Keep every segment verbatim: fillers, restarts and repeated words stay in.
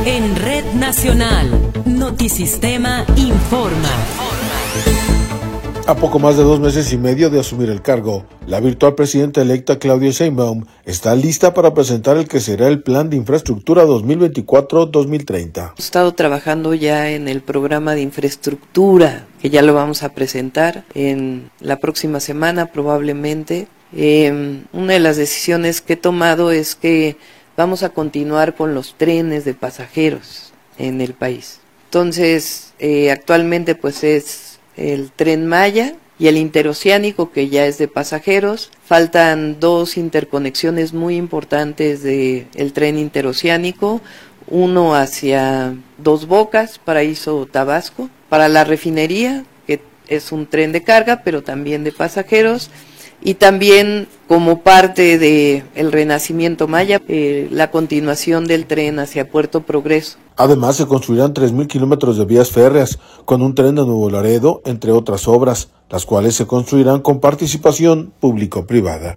En Red Nacional, Notisistema informa. A poco más de dos meses y medio de asumir el cargo, la virtual presidenta electa Claudia Sheinbaum está lista para presentar el que será el Plan de Infraestructura dos mil veinticuatro a dos mil treinta. Hemos estado trabajando ya en el programa de infraestructura, que ya lo vamos a presentar en la próxima semana probablemente. Eh, una de las decisiones que he tomado es que vamos a continuar con los trenes de pasajeros en el país. Entonces, eh, actualmente pues es el Tren Maya y el interoceánico, que ya es de pasajeros. Faltan dos interconexiones muy importantes del tren interoceánico, uno hacia Dos Bocas, Paraíso, Tabasco, para la refinería, que es un tren de carga, pero también de pasajeros, y también como parte de el renacimiento maya, eh, la continuación del tren hacia Puerto Progreso. Además, se construirán tres mil kilómetros de vías férreas, con un tren de Nuevo Laredo, entre otras obras, las cuales se construirán con participación público-privada.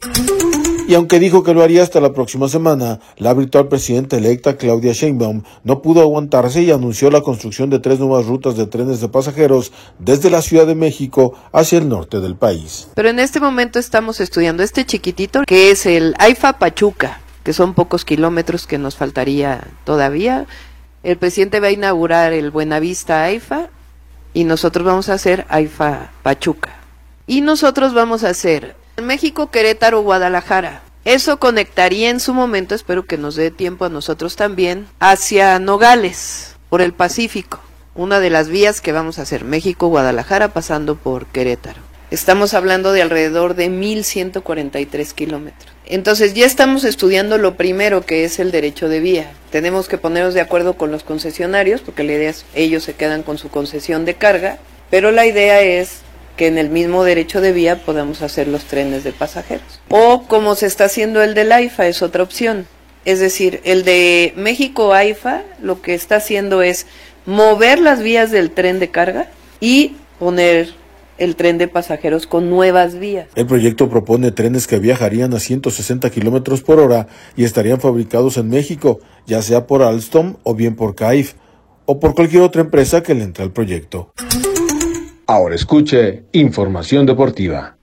Y aunque dijo que lo haría hasta la próxima semana, la virtual presidenta electa Claudia Sheinbaum no pudo aguantarse y anunció la construcción de tres nuevas rutas de trenes de pasajeros desde la Ciudad de México hacia el norte del país. Pero en este momento estamos estudiando este chiquitito, que es el AIFA Pachuca, que son pocos kilómetros que nos faltaría todavía. El presidente va a inaugurar el Buenavista AIFA y nosotros vamos a hacer AIFA Pachuca. Y nosotros vamos a hacer México, Querétaro, Guadalajara. Eso conectaría en su momento, espero que nos dé tiempo a nosotros también, hacia Nogales, por el Pacífico. Una de las vías que vamos a hacer, México, Guadalajara, pasando por Querétaro. Estamos hablando de alrededor de mil ciento cuarenta y tres kilómetros. Entonces ya estamos estudiando lo primero, que es el derecho de vía. Tenemos que ponernos de acuerdo con los concesionarios, porque la idea es ellos se quedan con su concesión de carga, pero la idea es que en el mismo derecho de vía podamos hacer los trenes de pasajeros. O como se está haciendo el del AIFA, es otra opción. Es decir, el de México AIFA lo que está haciendo es mover las vías del tren de carga y poner el tren de pasajeros con nuevas vías. El proyecto propone trenes que viajarían a ciento sesenta kilómetros por hora y estarían fabricados en México, ya sea por Alstom o bien por C A I F, o por cualquier otra empresa que le entre al proyecto. Ahora escuche Información Deportiva.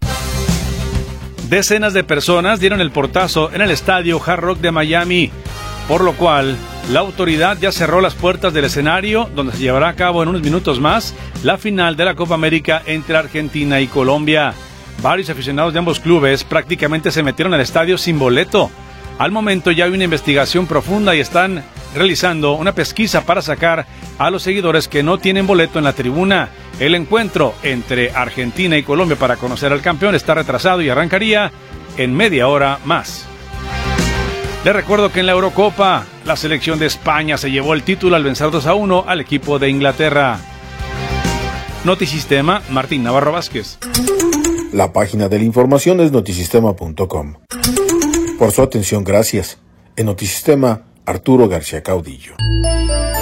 Decenas de personas dieron el portazo en el estadio Hard Rock de Miami, por lo cual la autoridad ya cerró las puertas del escenario donde se llevará a cabo en unos minutos más la final de la Copa América entre Argentina y Colombia. Varios aficionados de ambos clubes prácticamente se metieron al estadio sin boleto. Al momento ya hay una investigación profunda y están realizando una pesquisa para sacar a los seguidores que no tienen boleto en la tribuna. El encuentro entre Argentina y Colombia para conocer al campeón está retrasado y arrancaría en media hora más. Les recuerdo que en la Eurocopa, la selección de España se llevó el título al vencer dos a uno al equipo de Inglaterra. Notisistema, Martín Navarro Vázquez. La página de la información es notisistema punto com. Por su atención, gracias. En Notisistema, Arturo García Caudillo.